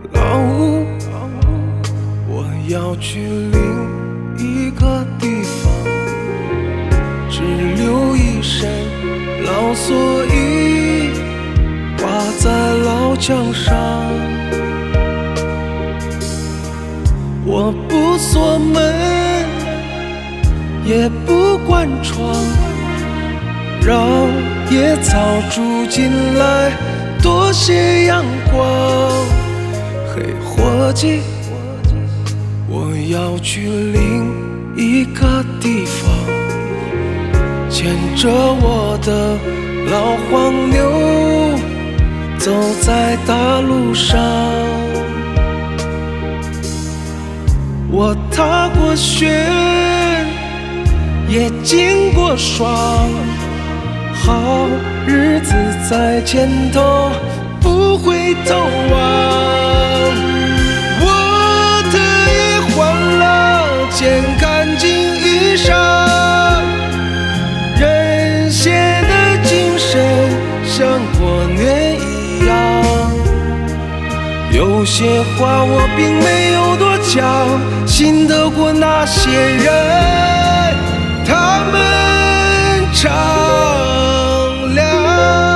老屋，我要去另一个地方，只留一身老蓑衣挂在老墙上。我不锁门，也不关窗，让野草住进来，多些阳光。嘿，伙计，我要去另一个地方，牵着我的老黄牛，走在大路上。我踏过雪，也经过霜，好日子在前头，不回头望。我特意换了件干净衣裳，人写的精神像过年一样。有些话我并没有多讲，信得过那些人，他们敞亮。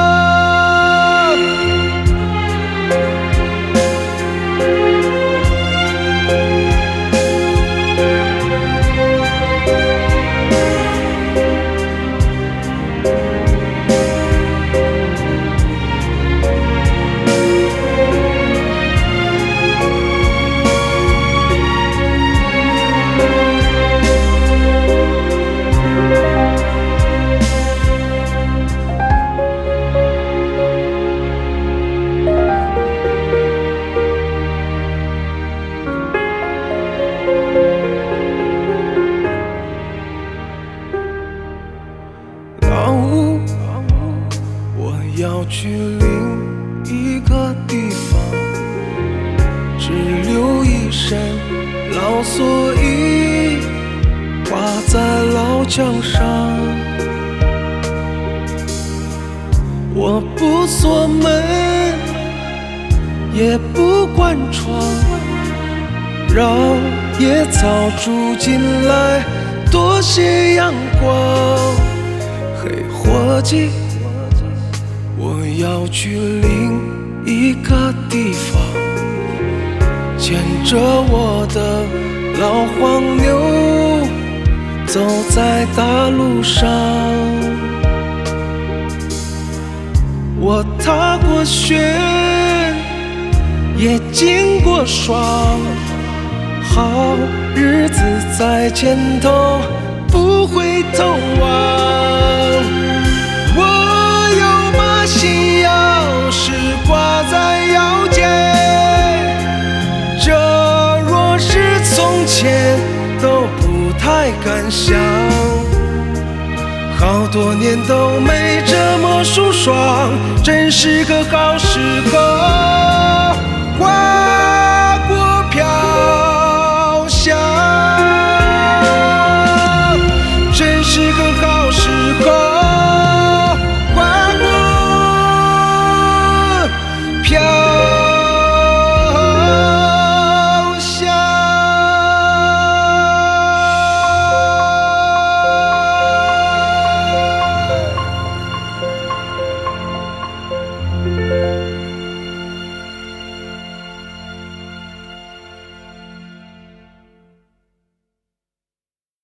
老屋，我要去另一个地方，只留一身老蓑衣挂在老墙上。我不锁门，也不关窗，让野草住进来，多些阳光。嘿，伙计，我要去另一个地方，牵着我的老黄牛，走在大路上。我踏过雪，也经过霜，好日子在前头，不回头望。我要把新钥匙挂在腰间，这若是从前都不太敢想。好多年都没这么舒爽，真是个好时候。